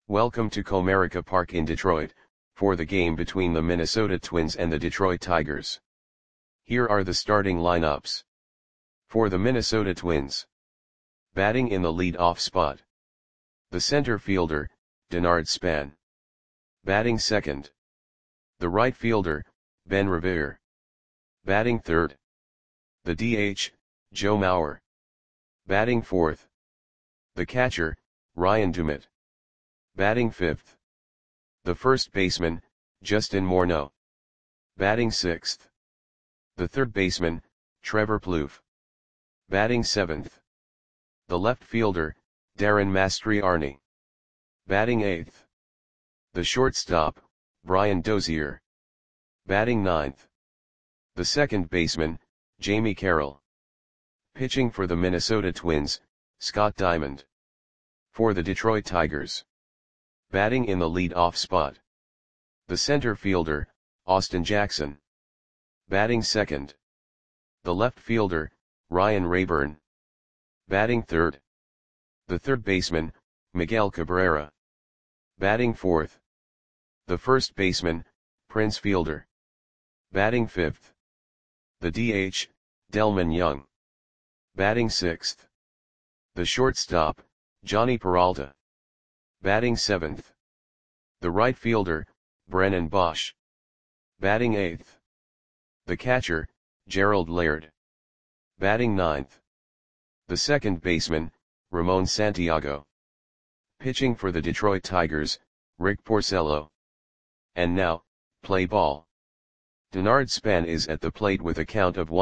Welcome to Comerica Park in Detroit, for the game between the Minnesota Twins and the Detroit Tigers. Here are the starting lineups. For the Minnesota Twins. Batting in the lead-off spot. The center fielder, Denard Span. Batting second. The right fielder, Ben Revere. Batting third. The DH, Joe Mauer. Batting fourth. The catcher, Ryan Dummett. Batting fifth. The first baseman, Justin Morneau. Batting sixth. The third baseman, Trevor Plouffe. Batting seventh. The left fielder, Darren Mastriani. Batting eighth. The shortstop, Brian Dozier. Batting ninth. The second baseman, Jamie Carroll. Pitching for the Minnesota Twins, Scott Diamond. For the Detroit Tigers. Batting in the lead-off spot. The center fielder, Austin Jackson. Batting second. The left fielder, Ryan Raburn. Batting third. The third baseman, Miguel Cabrera. Batting fourth. The first baseman, Prince Fielder. Batting fifth. The DH, Delman Young. Batting sixth. The shortstop, Johnny Peralta. Batting seventh. The right fielder, Brennan Bosch. Batting eighth. The catcher, Gerald Laird. Batting ninth. The second baseman, Ramon Santiago. Pitching for the Detroit Tigers, Rick Porcello. And now, play ball. Denard Span is at the plate with a count of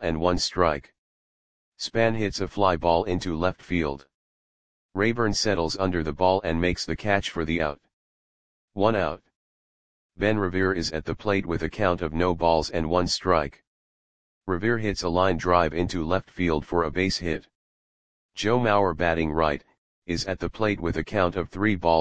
1-1 Span hits a fly ball into left field. Raburn settles under the ball and makes the catch for the out. 1 out. Ben Revere is at the plate with a count of 0-1. Revere hits a line drive into left field for a base hit. Joe Mauer, batting right, is at the plate with a count of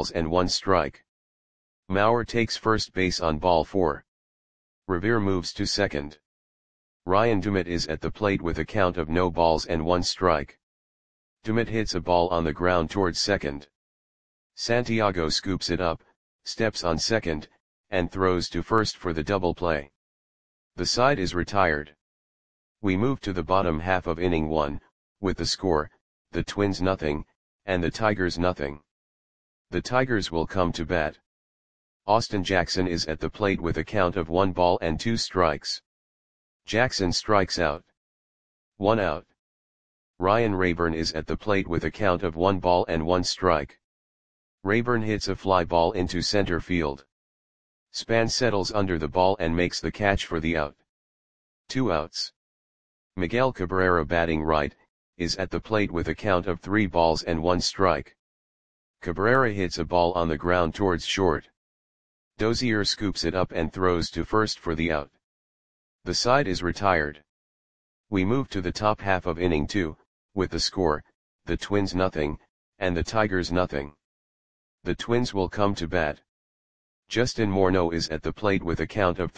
3-1. Mauer takes first base on ball 4. Revere moves to second. Ryan Dummett is at the plate with a count of 0-1. Dummett hits a ball on the ground towards second. Santiago scoops it up, steps on second, and throws to first for the double play. The side is retired. We move to the bottom half of inning 1, with the score, the Twins 0, and the Tigers 0. The Tigers will come to bat. Austin Jackson is at the plate with a count of 1-2. Jackson strikes out. 1 out. Ryan Raburn is at the plate with a count of 1-1. Raburn hits a fly ball into center field. Span settles under the ball and makes the catch for the out. 2 outs. Miguel Cabrera, batting right, is at the plate with a count of 3-1. Cabrera hits a ball on the ground towards short. Dozier scoops it up and throws to first for the out. The side is retired. We move to the top half of inning 2, with the score, the Twins 0, and the Tigers 0. The Twins will come to bat. Justin Morneau is at the plate with a count of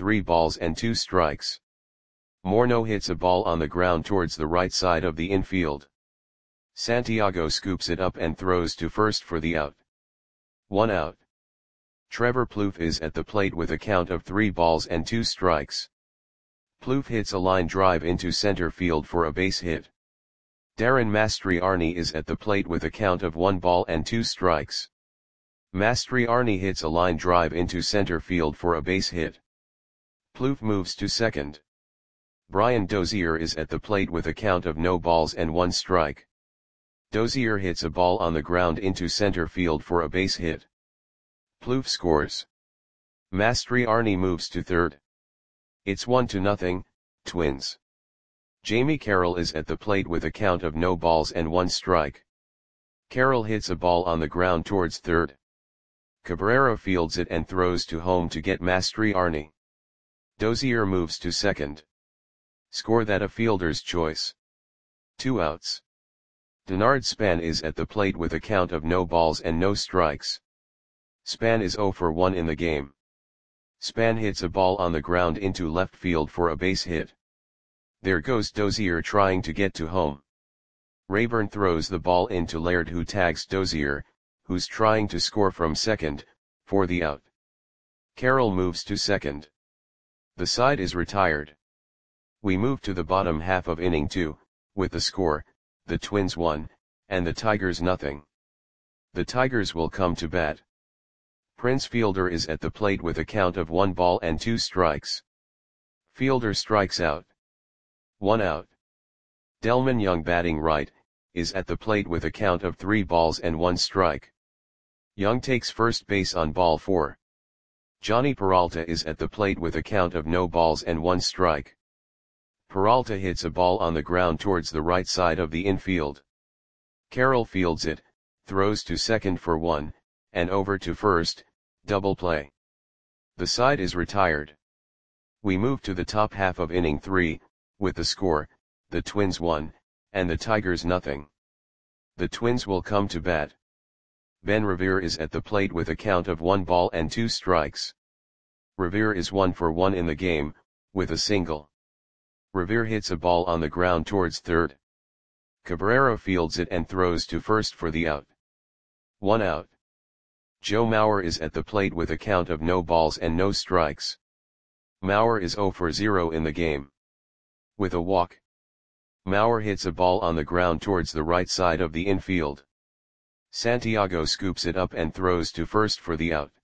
3-2. Morneau hits a ball on the ground towards the right side of the infield. Santiago scoops it up and throws to first for the out. 1 out. Trevor Plouffe is at the plate with a count of 3-2. Plouffe hits a line drive into center field for a base hit. Darren Mastriani is at the plate with a count of 1-2. Mastriani hits a line drive into center field for a base hit. Plouffe moves to second. Brian Dozier is at the plate with a count of 0-1. Dozier hits a ball on the ground into center field for a base hit. Plouffe scores. Mastriani moves to third. It's 1-0, Twins. Jamie Carroll is at the plate with a count of 0-1. Carroll hits a ball on the ground towards third. Cabrera fields it and throws to home to get Mastriani. Dozier moves to second. Score that a fielder's choice. 2 outs. Denard Span is at the plate with a count of 0-0. Span is 0 for 1 in the game. Span hits a ball on the ground into left field for a base hit. There goes Dozier trying to get to home. Raburn throws the ball into Laird, who tags Dozier, who's trying to score from second, for the out. Carroll moves to second. The side is retired. We move to the bottom half of inning 2, with the score, the Twins 1, and the Tigers nothing. The Tigers will come to bat. Prince Fielder is at the plate with a count of 1 ball and 2 strikes. Fielder strikes out. 1 out. Delmon Young, batting right, is at the plate with a count of 3 balls and 1 strike. Young takes first base on ball 4. Johnny Peralta is at the plate with a count of no balls and 1 strike. Peralta hits a ball on the ground towards the right side of the infield. Carroll fields it, throws to second for 1, and over to first, double play. The side is retired. We move to the top half of inning 3, with the score, the Twins 1, and the Tigers nothing. The Twins will come to bat. Ben Revere is at the plate with a count of 1 ball and 2 strikes. Revere is 1 for 1 in the game, with a single. Revere hits a ball on the ground towards third. Cabrera fields it and throws to first for the out. 1 out. Joe Mauer is at the plate with a count of no balls and no strikes. Mauer is 0 for 0 in the game. With a walk. Mauer hits a ball on the ground towards the right side of the infield. Santiago scoops it up and throws to first for the out.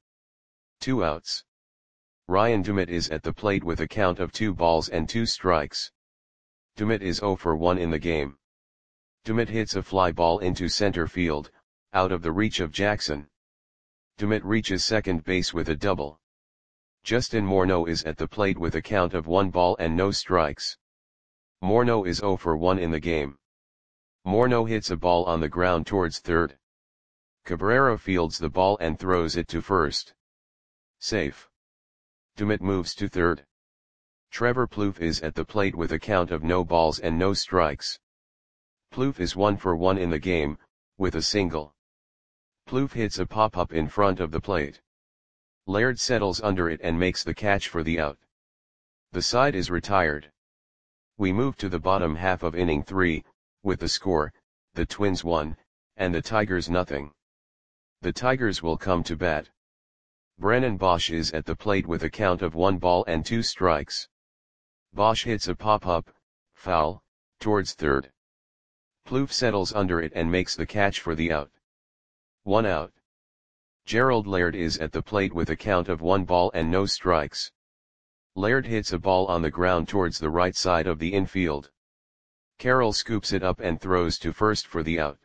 2 outs. Ryan Dumit is at the plate with a count of 2 balls and 2 strikes. Dumit is 0 for 1 in the game. Dumit hits a fly ball into center field, out of the reach of Jackson. Dumit reaches second base with a double. Justin Morneau is at the plate with a count of 1 ball and no strikes. Morneau is 0 for 1 in the game. Morneau hits a ball on the ground towards third. Cabrera fields the ball and throws it to first. Safe. Dumit moves to third. Trevor Plouffe is at the plate with a count of no balls and no strikes. Plouffe is 1 for 1 in the game, with a single. Plouffe hits a pop-up in front of the plate. Laird settles under it and makes the catch for the out. The side is retired. We move to the bottom half of inning 3, with the score, the Twins 1, and the Tigers nothing. The Tigers will come to bat. Brennan Bosch is at the plate with a count of 1 ball and 2 strikes. Bosch hits a pop-up, foul, towards third. Plouffe settles under it and makes the catch for the out. 1 out. Gerald Laird is at the plate with a count of 1 ball and no strikes. Laird hits a ball on the ground towards the right side of the infield. Carroll scoops it up and throws to first for the out.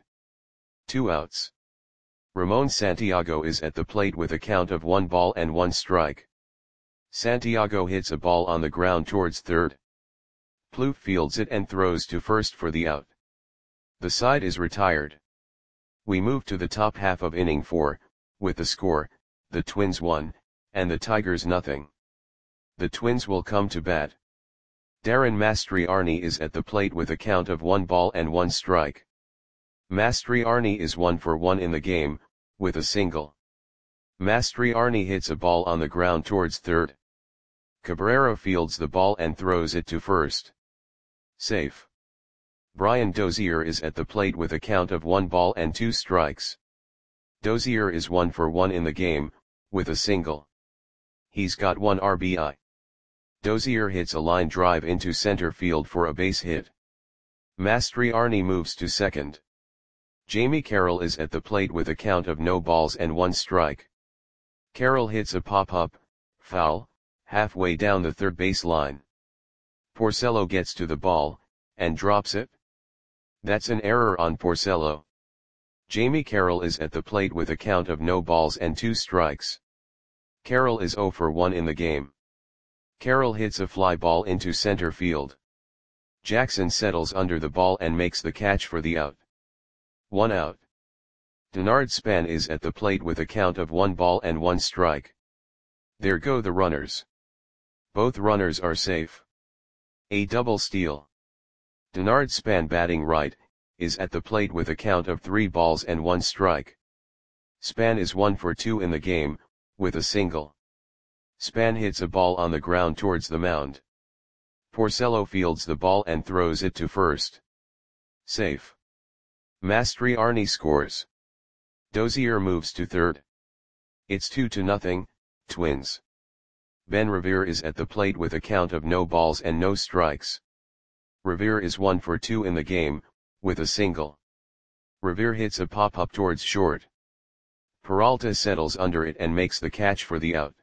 2 outs. Ramon Santiago is at the plate with a count of 1 ball and 1 strike. Santiago hits a ball on the ground towards third. Plouffe fields it and throws to first for the out. The side is retired. We move to the top half of inning 4, with the score, the Twins 1, and the Tigers nothing. The Twins will come to bat. Darren Mastriani is at the plate with a count of 1 ball and 1 strike. Mastriani is 1 for 1 in the game, with a single. Mastriani hits a ball on the ground towards third. Cabrera fields the ball and throws it to first. Safe. Brian Dozier is at the plate with a count of 1 ball and 2 strikes. Dozier is 1 for 1 in the game, with a single. He's got 1 RBI. Dozier hits a line drive into center field for a base hit. Mastriani moves to second. Jamie Carroll is at the plate with a count of no balls and 1 strike. Carroll hits a pop-up, foul, halfway down the third base line. Porcello gets to the ball, and drops it. That's an error on Porcello. Jamie Carroll is at the plate with a count of no balls and 2 strikes. Carroll is 0 for 1 in the game. Carroll hits a fly ball into center field. Jackson settles under the ball and makes the catch for the out. 1 out. Denard Span is at the plate with a count of 1 ball and 1 strike. There go the runners. Both runners are safe. A double steal. Denard Span, batting right, is at the plate with a count of 3 balls and 1 strike. Span is 1 for 2 in the game, with a single. Span hits a ball on the ground towards the mound. Porcello fields the ball and throws it to first. Safe. Mastriani scores. Dozier moves to third. It's 2-0, Twins. Ben Revere is at the plate with a count of no balls and no strikes. Revere is 1 for 2 in the game, with a single. Revere hits a pop-up towards short. Peralta settles under it and makes the catch for the out.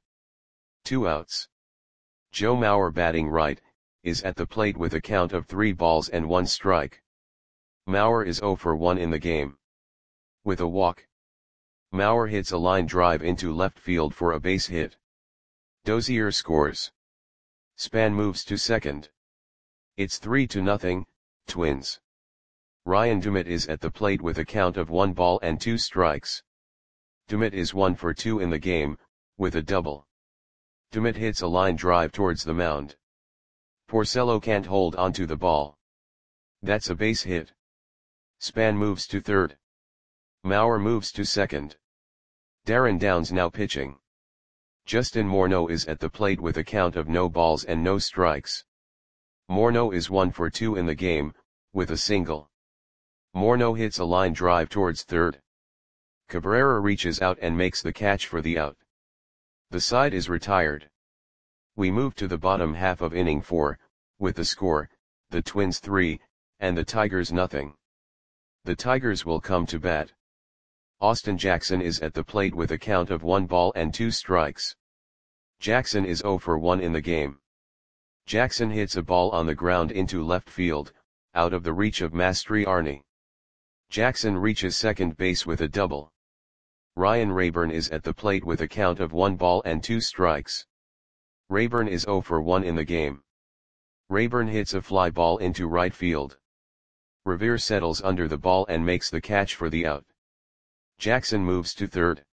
2 outs. Joe Mauer, batting right, is at the plate with a count of 3 balls and 1 strike. Mauer is 0 for 1 in the game. With a walk, Mauer hits a line drive into left field for a base hit. Dozier scores. Span moves to second. It's 3-0, Twins. Ryan Dumit is at the plate with a count of 1 ball and 2 strikes. Dumit is 1 for 2 in the game, with a double. Dumit hits a line drive towards the mound. Porcello can't hold onto the ball. That's a base hit. Span moves to third. Mauer moves to second. Darren Downs now pitching. Justin Morneau is at the plate with a count of no balls and no strikes. Morneau is 1 for 2 in the game, with a single. Morneau hits a line drive towards third. Cabrera reaches out and makes the catch for the out. The side is retired. We move to the bottom half of inning 4, with the score, the Twins 3, and the Tigers nothing. The Tigers will come to bat. Austin Jackson is at the plate with a count of 1 ball and 2 strikes. Jackson is 0 for 1 in the game. Jackson hits a ball on the ground into left field, out of the reach of Mastriani. Jackson reaches second base with a double. Ryan Rayburn is at the plate with a count of 1 ball and 2 strikes. Rayburn is 0 for 1 in the game. Rayburn hits a fly ball into right field. Revere settles under the ball and makes the catch for the out. Jackson moves to third.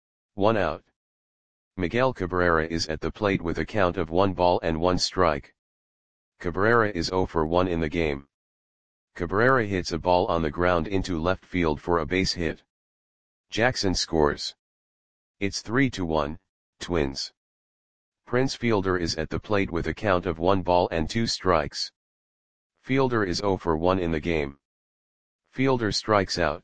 1 out. Miguel Cabrera is at the plate with a count of 1 ball and 1 strike. Cabrera is 0 for 1 in the game. Cabrera hits a ball on the ground into left field for a base hit. Jackson scores. It's 3-1, Twins. Prince Fielder is at the plate with a count of 1 ball and 2 strikes. Fielder is 0 for 1 in the game. Fielder strikes out.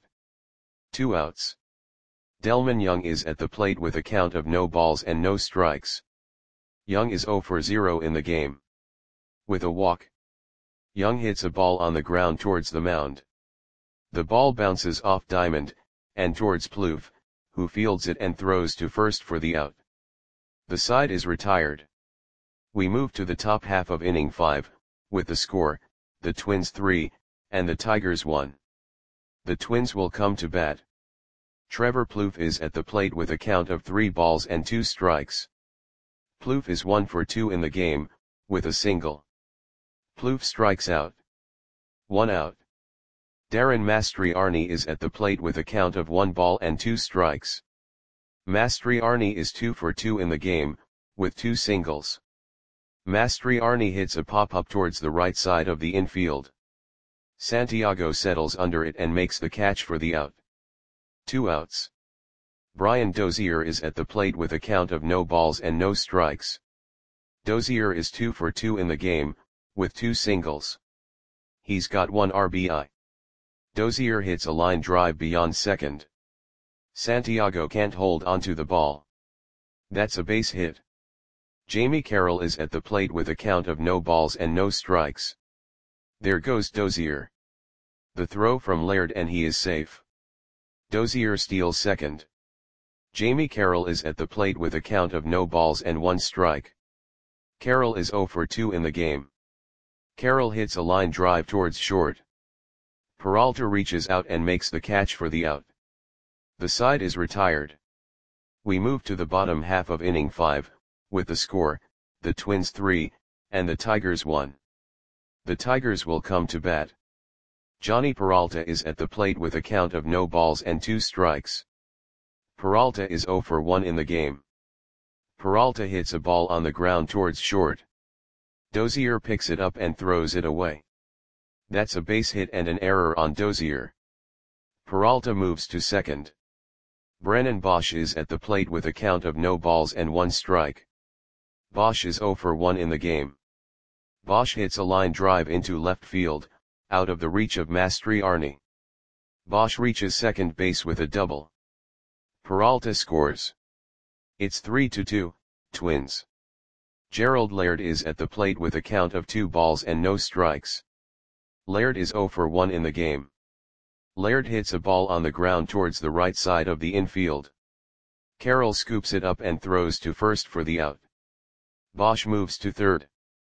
2 outs. Delman Young is at the plate with a count of no balls and no strikes. Young is 0 for 0 in the game. With a walk, Young hits a ball on the ground towards the mound. The ball bounces off Diamond, and towards Plouffe, who fields it and throws to first for the out. The side is retired. We move to the top half of inning 5, with the score, the Twins 3, and the Tigers 1. The Twins will come to bat. Trevor Plouffe is at the plate with a count of 3 balls and 2 strikes. Plouffe is 1 for 2 in the game, with a single. Plouffe strikes out. 1 out. Darren Mastriani is at the plate with a count of 1 ball and 2 strikes. Mastriani is 2 for 2 in the game, with 2 singles. Mastriani hits a pop-up towards the right side of the infield. Santiago settles under it and makes the catch for the out. 2 outs. Brian Dozier is at the plate with a count of no balls and no strikes. Dozier is 2 for 2 in the game, with 2 singles. He's got 1 RBI. Dozier hits a line drive beyond second. Santiago can't hold onto the ball. That's a base hit. Jamie Carroll is at the plate with a count of no balls and no strikes. There goes Dozier. The throw from Laird and he is safe. Dozier steals second. Jamie Carroll is at the plate with a count of no balls and 1 strike. Carroll is 0 for 2 in the game. Carroll hits a line drive towards short. Peralta reaches out and makes the catch for the out. The side is retired. We move to the bottom half of inning 5, with the score, the Twins 3, and the Tigers 1. The Tigers will come to bat. Johnny Peralta is at the plate with a count of no balls and 2 strikes. Peralta is 0 for 1 in the game. Peralta hits a ball on the ground towards short. Dozier picks it up and throws it away. That's a base hit and an error on Dozier. Peralta moves to second. Brennan Bosch is at the plate with a count of no balls and 1 strike. Bosch is 0 for 1 in the game. Bosch hits a line drive into left field, out of the reach of Mastriani. Bosch reaches second base with a double. Peralta scores. It's 3-2, Twins. Gerald Laird is at the plate with a count of 2 balls and no strikes. Laird is 0 for 1 in the game. Laird hits a ball on the ground towards the right side of the infield. Carroll scoops it up and throws to first for the out. Bosch moves to third.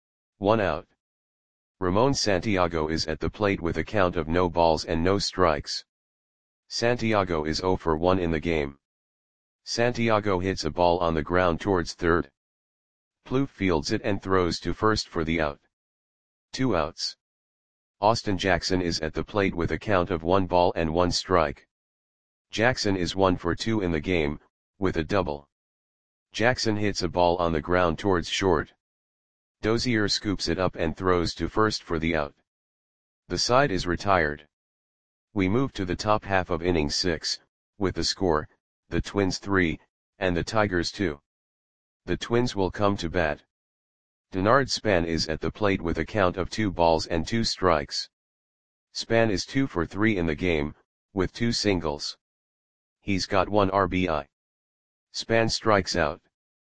1 out. Ramon Santiago is at the plate with a count of no balls and no strikes. Santiago is 0 for 1 in the game. Santiago hits a ball on the ground towards third. Plouffe fields it and throws to first for the out. 2 outs. Austin Jackson is at the plate with a count of 1 ball and 1 strike. Jackson is 1 for 2 in the game, with a double. Jackson hits a ball on the ground towards short. Dozier scoops it up and throws to first for the out. The side is retired. We move to the top half of inning 6, with the score, the Twins 3, and the Tigers 2. The Twins will come to bat. Denard Span is at the plate with a count of 2 balls and 2 strikes. Span is 2 for 3 in the game, with 2 singles. He's got 1 RBI. Span strikes out.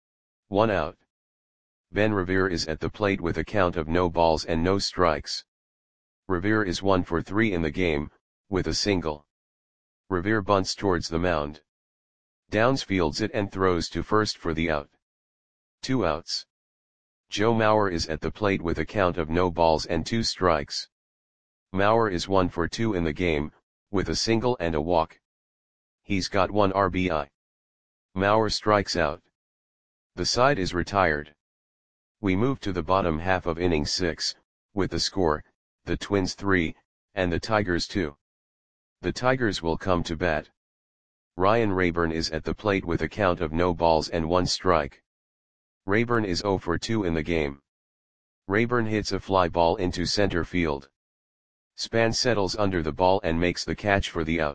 1 out. Ben Revere is at the plate with a count of no balls and no strikes. Revere is 1 for 3 in the game, with a single. Revere bunts towards the mound. Downs fields it and throws to first for the out. 2 outs. Joe Mauer is at the plate with a count of no balls and 2 strikes. Mauer is 1 for 2 in the game, with a single and a walk. He's got 1 RBI. Mauer strikes out. The side is retired. We move to the bottom half of inning 6, with the score, the Twins 3, and the Tigers 2. The Tigers will come to bat. Ryan Rayburn is at the plate with a count of no balls and 1 strike. Rayburn is 0 for 2 in the game. Rayburn hits a fly ball into center field. Span settles under the ball and makes the catch for the out.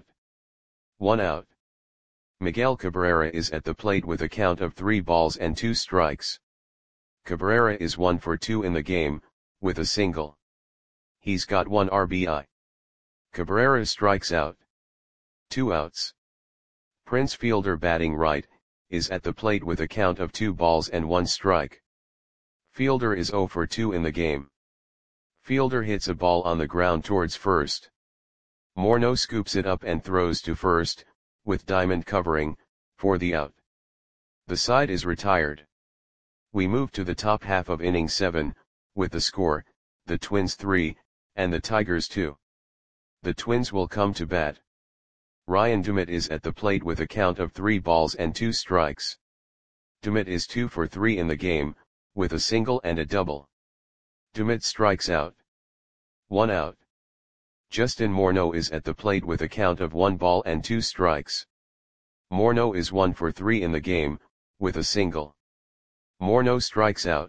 1 out. Miguel Cabrera is at the plate with a count of 3 balls and 2 strikes. Cabrera is 1 for 2 in the game, with a single. He's got 1 RBI. Cabrera strikes out. 2 outs. Prince Fielder, batting right, is at the plate with a count of 2 balls and 1 strike. Fielder is 0 for 2 in the game. Fielder hits a ball on the ground towards first. Morneau scoops it up and throws to first, with Diamond covering, for the out. The side is retired. We move to the top half of inning 7, with the score, the Twins 3, and the Tigers 2. The Twins will come to bat. Ryan Dumit is at the plate with a count of 3 balls and 2 strikes. Dumit is 2 for 3 in the game, with a single and a double. Dumit strikes out. 1 out. Justin Morneau is at the plate with a count of 1 ball and 2 strikes. Morneau is 1 for 3 in the game, with a single. Morneau strikes out.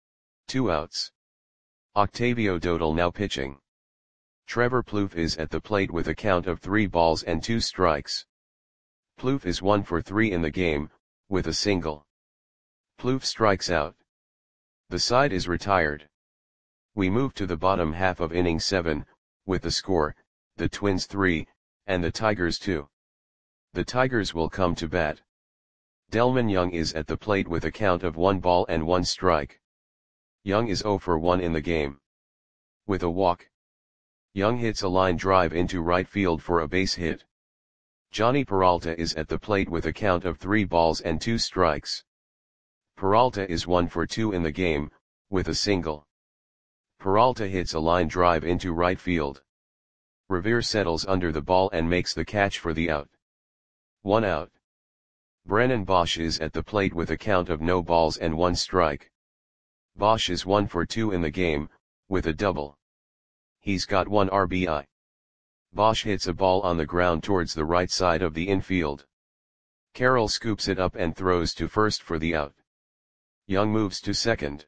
2 outs. Octavio Dodal now pitching. Trevor Plouffe is at the plate with a count of 3 balls and 2 strikes. Plouffe is 1 for 3 in the game, with a single. Plouffe strikes out. The side is retired. We move to the bottom half of inning 7, with the score, the Twins 3, and the Tigers 2. The Tigers will come to bat. Delmon Young is at the plate with a count of 1 ball and 1 strike. Young is 0 for 1 in the game. With a walk. Young hits a line drive into right field for a base hit. Johnny Peralta is at the plate with a count of 3 balls and 2 strikes. Peralta is 1 for 2 in the game, with a single. Peralta hits a line drive into right field. Revere settles under the ball and makes the catch for the out. 1 out. Brennan Bosch is at the plate with a count of no balls and 1 strike. Bosch is 1 for 2 in the game, with a double. He's got 1 RBI. Bosch hits a ball on the ground towards the right side of the infield. Carroll scoops it up and throws to first for the out. Young moves to second.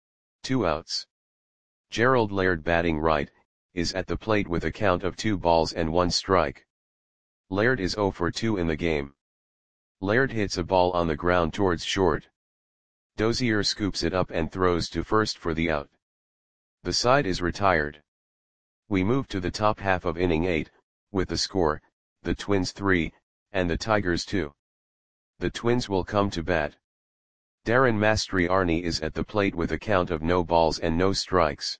2 outs. Gerald Laird, batting right, is at the plate with a count of 2 balls and 1 strike. Laird is 0 for 2 in the game. Laird hits a ball on the ground towards short. Dozier scoops it up and throws to first for the out. The side is retired. We move to the top half of inning 8, with the score, the Twins 3, and the Tigers 2. The Twins will come to bat. Darren Mastriani is at the plate with a count of no balls and no strikes.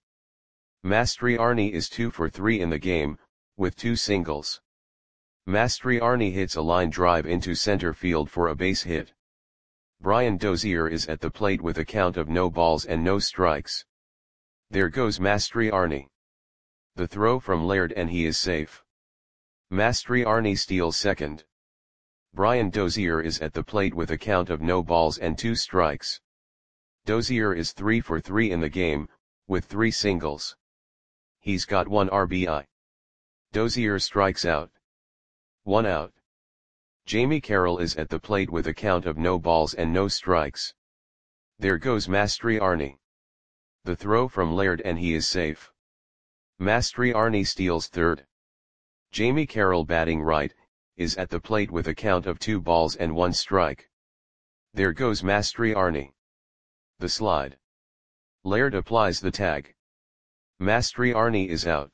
Mastriani is 2 for 3 in the game, with 2 singles. Mastriani hits a line drive into center field for a base hit. Brian Dozier is at the plate with a count of no balls and no strikes. There goes Mastriani. The throw from Laird and he is safe. Mastriani steals second. Brian Dozier is at the plate with a count of no balls and 2 strikes. Dozier is 3 for 3 in the game, with 3 singles. He's got 1 RBI. Dozier strikes out. 1 out. Jamie Carroll is at the plate with a count of no balls and no strikes. There goes Mastriani. The throw from Laird and he is safe. Mastriani steals third. Jamie Carroll, batting right, is at the plate with a count of 2 balls and 1 strike. There goes Mastriani. The slide. Laird applies the tag. Mastriani is out.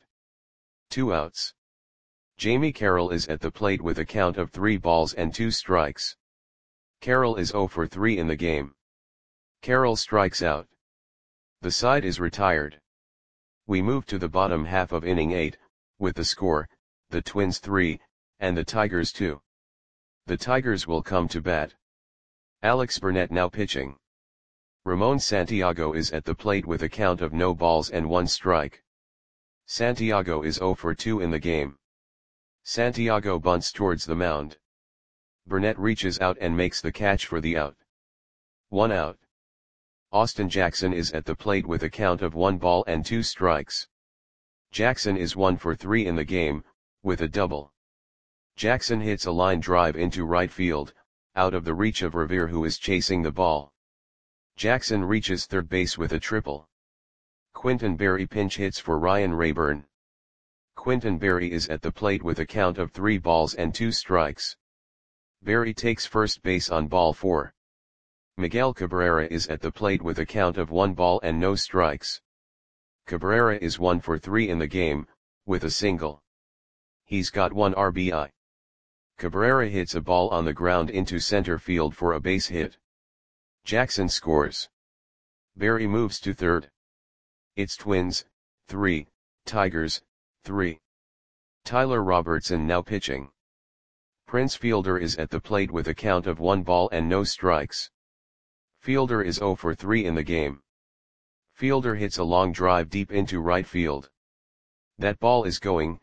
2 outs. Jamie Carroll is at the plate with a count of 3 balls and 2 strikes. Carroll is 0 for 3 in the game. Carroll strikes out. The side is retired. We move to the bottom half of inning 8, with the score, the Twins 3, and the Tigers 2. The Tigers will come to bat. Alex Burnett now pitching. Ramon Santiago is at the plate with a count of no balls and 1 strike. Santiago is 0 for 2 in the game. Santiago bunts towards the mound. Burnett reaches out and makes the catch for the out. 1 out. Austin Jackson is at the plate with a count of 1 ball and 2 strikes. Jackson is 1 for 3 in the game, with a double. Jackson hits a line drive into right field, out of the reach of Revere, who is chasing the ball. Jackson reaches third base with a triple. Quinton Berry pinch hits for Ryan Rayburn. Quinton Berry is at the plate with a count of 3 balls and 2 strikes. Berry takes first base on ball 4. Miguel Cabrera is at the plate with a count of 1 ball and no strikes. Cabrera is 1 for 3 in the game, with a single. He's got 1 RBI. Cabrera hits a ball on the ground into center field for a base hit. Jackson scores. Berry moves to third. It's Twins, 3, Tigers, 3. Tyler Robertson now pitching. Prince Fielder is at the plate with a count of 1 ball and no strikes. Fielder is 0 for 3 in the game. Fielder hits a long drive deep into right field. That ball is gone.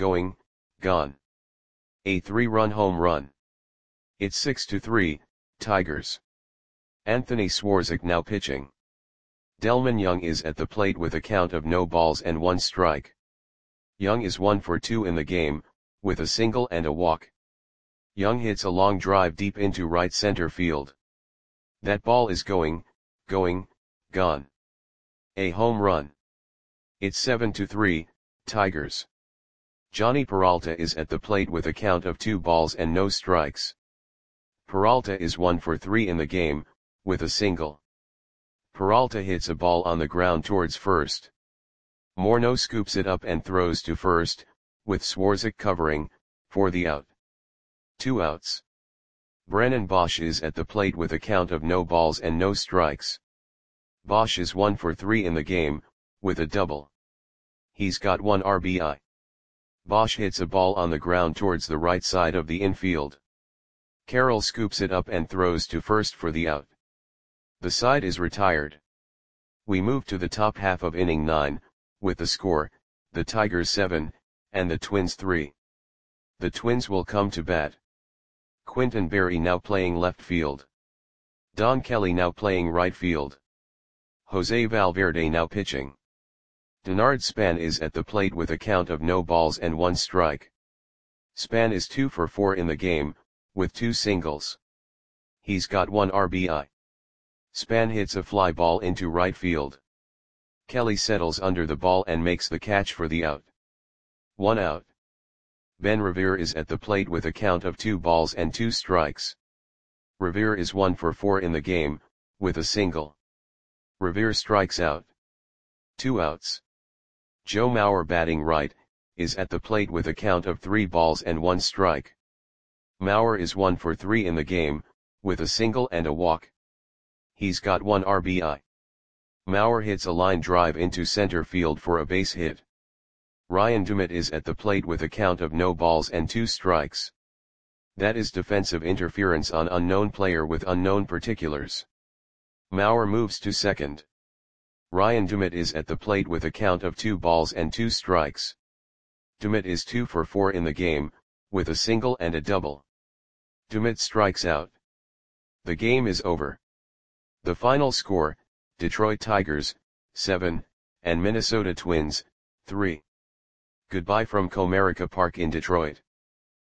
A 3-run home run. It's 6-3, Tigers. Anthony Swarzak now pitching. Delmon Young is at the plate with a count of no balls and 1 strike. Young is 1 for 2 in the game, with a single and a walk. Young hits a long drive deep into right center field. That ball is gone. A home run. It's 7-3, Tigers. Johnny Peralta is at the plate with a count of 2 balls and no strikes. Peralta is 1 for 3 in the game, with a single. Peralta hits a ball on the ground towards first. Morneau scoops it up and throws to first, with Swarzak covering, for the out. 2 outs. Brennan Bosch is at the plate with a count of no balls and no strikes. Bosch is 1 for 3 in the game, with a double. He's got 1 RBI. Bosch hits a ball on the ground towards the right side of the infield. Carroll scoops it up and throws to first for the out. The side is retired. We move to the top half of inning 9, with the score, the Tigers 7, and the Twins 3. The Twins will come to bat. Quinton Berry now playing left field. Don Kelly now playing right field. Jose Valverde now pitching. Denard Span is at the plate with a count of no balls and 1 strike. Span is 2 for 4 in the game, with 2 singles. He's got 1 RBI. Span hits a fly ball into right field. Kelly settles under the ball and makes the catch for the out. 1 out. Ben Revere is at the plate with a count of 2 balls and 2 strikes. Revere is 1 for 4 in the game, with a single. Revere strikes out. 2 outs. Joe Mauer, batting right, is at the plate with a count of 3 balls and 1 strike. Mauer is 1 for 3 in the game, with a single and a walk. He's got 1 RBI. Mauer hits a line drive into center field for a base hit. Ryan Dumit is at the plate with a count of no balls and 2 strikes. That is defensive interference on unknown player with unknown particulars. Mauer moves to second. Ryan Dumit is at the plate with a count of 2 balls and 2 strikes. Dumit is 2 for 4 in the game, with a single and a double. Dumit strikes out. The game is over. The final score, Detroit Tigers, 7, and Minnesota Twins, 3. Goodbye from Comerica Park in Detroit.